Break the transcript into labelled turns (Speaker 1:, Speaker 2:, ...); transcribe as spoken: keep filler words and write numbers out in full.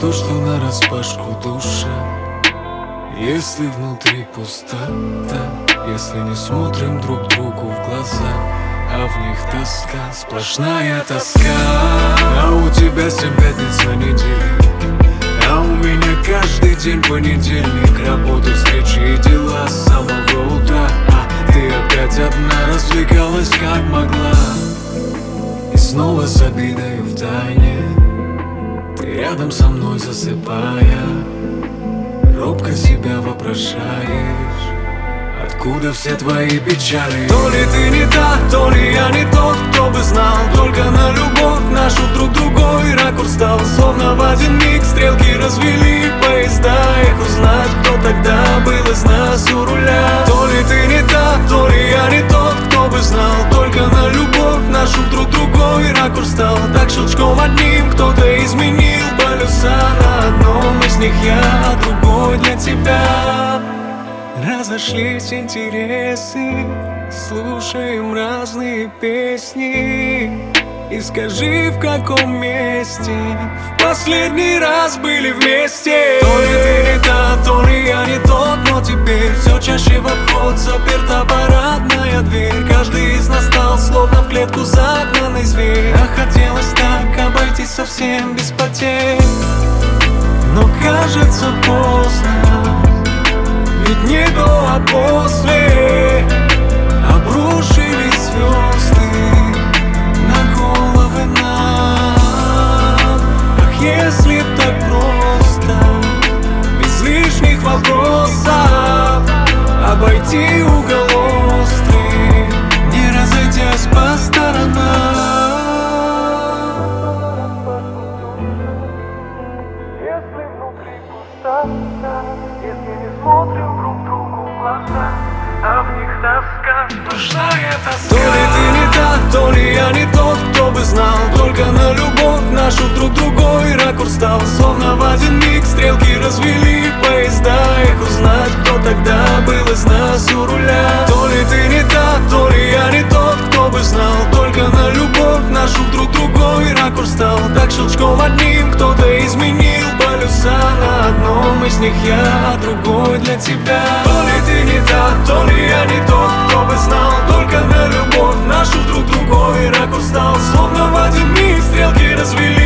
Speaker 1: то, что нараспашку душа. Если внутри пустота, если не смотрим друг другу в глаза, а в них тоска, сплошная тоска. А у тебя семь пятниц на неделе, а у меня каждый день понедельник. Работа, встречи и дела с самого утра, а ты опять одна развлекалась как могла. И снова с обидой в тайне ты рядом со мной засыпая, робко себя вопрошаешь, откуда все твои печали. То ли ты не та, то ли я не тот, кто бы знал. Только на любовь нашу вдруг другой ракурс стал. Словно в один миг стрелки развели поезда. Эх, узнать, кто тогда был из нас у руля. То ли ты не та, то ли я не тот, кто бы знал. Только на любовь нашу вдруг другой ракурс стал. Так щелчком одним кто-то изменил полюса. На одном из них я, а другой для тебя. Разошлись интересы, слушаем разные песни. И скажи, в каком месте в последний раз были вместе. То ли ты не та, то ли я не тот, но теперь все чаще в обход заперта парадная дверь. Каждый из нас стал словно в клетку загнанный зверь. А хотелось так обойтись совсем без потерь, но кажется поздно. Ведь не до, а после обрушились звезды на головы нам. Ах, если б так просто, без лишних вопросов, обойти угол острый, не разойдясь по сторонам. Если внутри пустота, если не смотрим друг другу в глаза, а в них тоска, сплошная тоска. То ли ты не та, то ли я не тот, кто бы знал. Только на любовь нашу вдруг другой ракурс стал. Словно в один миг стрелки развели поезда. Эх, узнать, кто тогда был из нас у руля. То ли ты не та, то ли я не тот, кто бы знал. Только на любовь нашу вдруг другой ракурс стал. Так щелчком одним кто-то изменил полюса. На одном из них я, а другой для тебя. То ли ты не та, то ли я не тот, кто бы знал. Только на любовь нашу вдруг другой ракурс стал. Словно в один миг стрелки развели